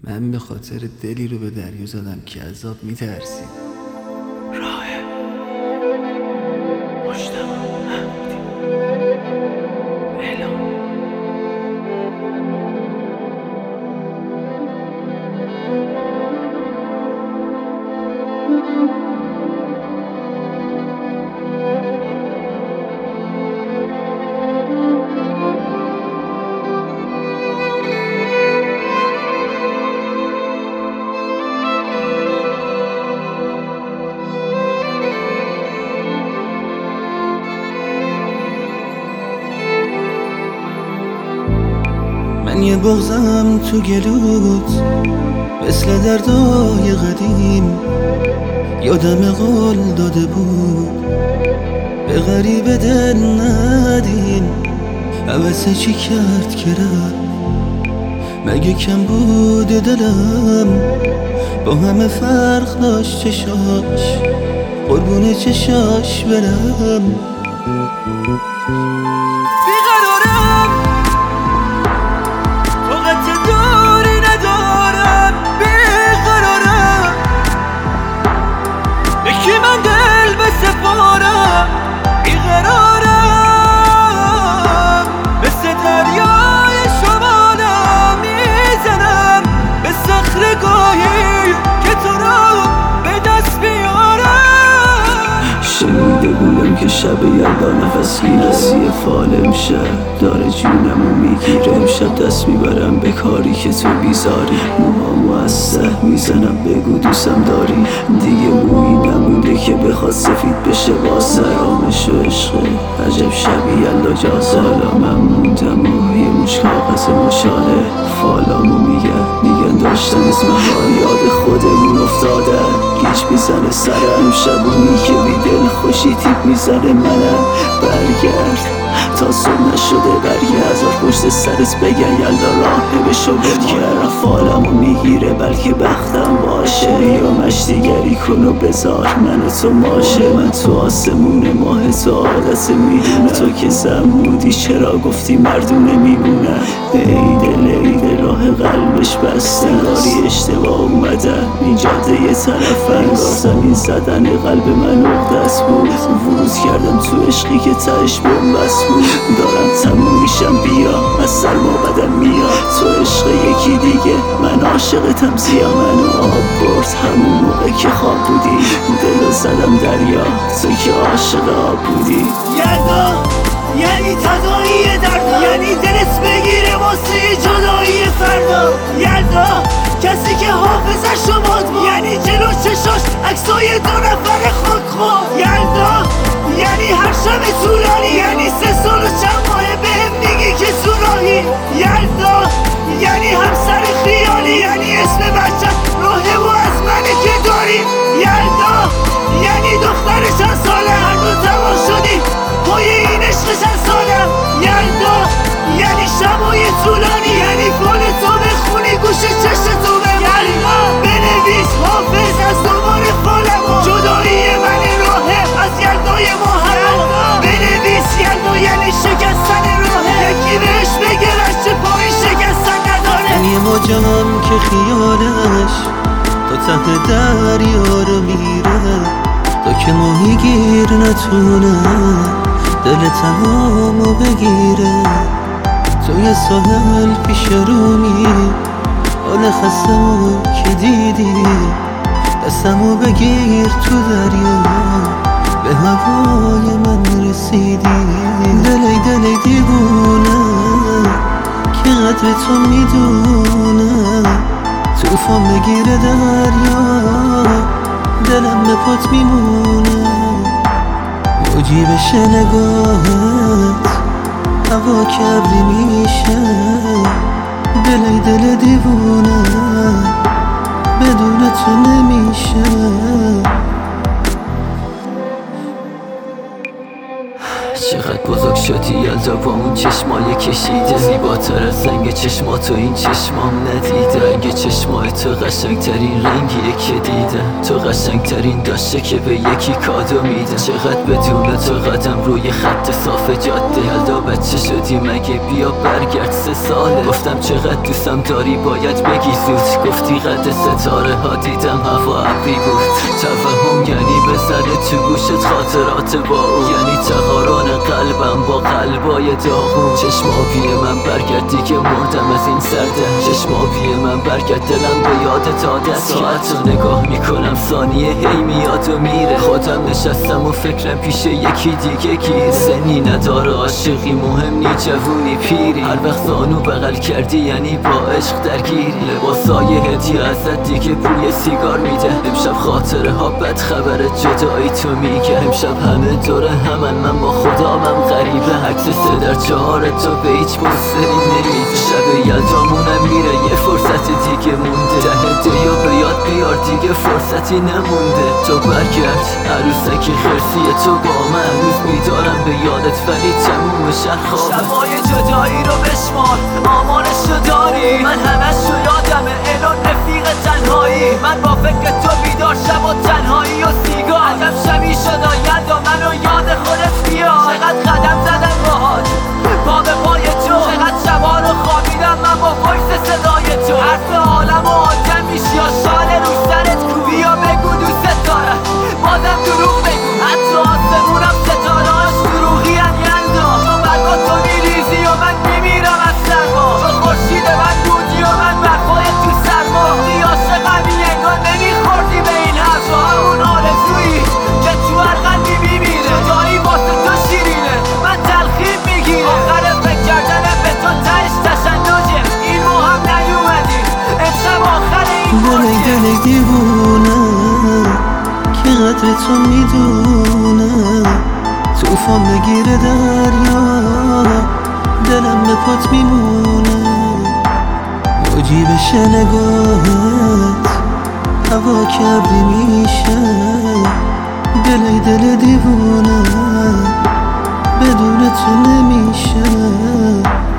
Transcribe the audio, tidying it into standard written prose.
من به خاطر دلی رو به دریا زدم که عذاب میترسی. راه مجتبی محمودی اعلام. من یه بغضم تو گلوت مثل دردای قدیم، یادم قول داده بود به غریب دل ندیم. عوضه چی کرد که رفت؟ مگه کم بود دلم؟ با همه فرق داشت چشاش، قربون چشاش برم. بیقرارم طاقت دوری ندارم، بیقرارم به کی من دل بسپارم. بیقرارم مثل دریای شمالم میزنم به صخره گاهی که تو رو به دست بیارم. شنیده بودم که شب یلدا نفس گیرسی فالم شد داره جونمو میگیره. امشب دست میبرم به کاری که تو بیزاری، موهامو از سه میزنم بگو دوستم داری. دیگه مویی نمونده که بخواد سفید بشه با سرامش و عشقه. عجب شب یلدا جاست، حالا من موندم و یه مش کاغذ مشاله. فالامو میگن داشتن اسم حال یاد خودمون افتاده. گیج میزنه سرم شبونی که بی دل خوشی تیپ میزنه منم. برگرد تا صبح نشده، برگرد از پشت سرت بگن یلدا راه بشو برگرد. فالمو میگیره بلکه بختم باشه، یا مشتیگری کن و بذار من و تو ماشه. من تو آسمون ماه تو عادت میدونم، تو که زن بودی چرا گفتی مردونه میمونه. ای دل راه قلبش بسته، انگاری اشتباه اومدم این جاده یه طرف. انگار زمین زدن قلب من عقده‌ست بود، ورود کردم تو عشقی که تهش بنبست بود. دارم تموم میشم بیا، از سرما بدم میاد تو عشق یکی دیگه. من عاشقتم زیا، منو آب برد همون موقع که خواب بودی. دلو زدم دریا تو که عاشق آب بودی. یلدا یعنی تداعی دردا، یعنی دلت بگیره واسه جدایی فردا. یلدا کسی که حافظش رو باد، یعنی جلو چشاش عکسای دو نفر خود. یلدا یعنی هر شب طولانی، یعنی 3 سال و چند ماه بهم میگی که تو راهی. یلدا یعنی همسر خیالی، یعنی اسم بچه راهه و از منه که داری. یلدا یعنی دختر چند ساله هر دو تمام شدی پای این عشق چند ساله. یلدا یعنی شبای طولانی، یعنی فال تو بخونی گوش چشم تو یلدا بنویس حافظ از دوباره فالمو، جدایی من راهه از یلدای محرم. بنویس یلدا یعنی شکستن راهه، یکی بهش بگه رشته پای شکستن نداره. یه موجم که خیالش تا ته دریا رو میره، تا که ماهیگیر نتونه دل تمامو بگیره. توی ساحل پیش رومی حال خستمو که دیدی، دستمو بگیر تو دریا به هوای من رسیدی. دل دیوونه که قدر تو میدونه، توفان بگیره دریا دلم به پات میمونه. موجی بشه نگاهت هوا کبری میشه، دل دیوونه بدون تو نمیشه. چقدر بزرگ شدی یلدا با اون چشمای کشیده، زیباتر از رنگ چشماتو این چشمام ندیده. رنگ چشمای تو قشنگترین رنگیه که دیده، تو قشنگترین داشته که به یکی کادو میده. چقدر بدون تو قدم روی خط صاف جاده، یلدا بچه شدی مگه بیا برگرد 3 ساله. گفتم چقدر دوستم داری باید بگی زود، گفتی قد ستاره ها دیدم هوا ابری بود. توهم یعنی بزنه تو گوشت خاطرات با اون، یعنی تقارن قلبم با قلبای داغون. چشم آبی من برگرد دیگه مردم از این سرده، چشم آبی من برگرد دلم به یاد داده. ساعت رو نگاه میکنم ثانیه هی میاد و میره، خودم نشستم و فکرم پیش یکی دیگه گیره. سنی نداره عاشقی مهم نی جوونی پیری، هر وقت زانو بغل کردی یعنی با عشق درگیری. لباسای هدیه ازت دیگه بوی سیگار میده، امشب خاطره ها بد خبر جدایی تو میگه. امشب همه دوره همن من با خدامم غریبه، عکس 3x4 تو به هیچ پوستری نمیده. شب یلدامونم میره یه فرصت دیگه مونده، ته دیو به یاد بیار دیگه فرصتی نمونده. تو برگرد عروسک خرسی تو با من، هنوز میدارم به یادت ولی تموم شهر خوابه. شبای جدایی رو بشمار آمارش رو داری، من همش رو یادمه الان رفیق تنهایی. من با فکر تو بیدار شب و تنهایی و سیگار، عجب شبی شد یلدا منو یاد خودت بیار. چقدر قدم زدم باهات پا به پای تو، چقدر شبا رو خوابیدم من با وایس صدای تو. حرف عالم و آدم میشی یا شال رو سرت کو، بیا بگو دوست دارم بازم دروغ بگو. حتی آسمونم ستارهاش دروغی ان یلدا، تو برگا تو میریزی و من میمیرم از سرما. تو خورشید من دودی و من برفای تو سرما. دی عاشقمی انگار نمیخوردی به این حرفا، همون آرزویی که تو هر قلبی میمیره. جایی واسه تو شیرینه من تلخیم میگیره، آخر فکر کردن به تو تهش تشنجه. این ماه هم نیومدی امشب آخر این دل دیوونه که قدر تو میدونه، توفان بگیره دریا دلم به پات میمونه. موجی بشه نگاهت هوا کبری میشه، دل دیوونه بدون تو نمیشه.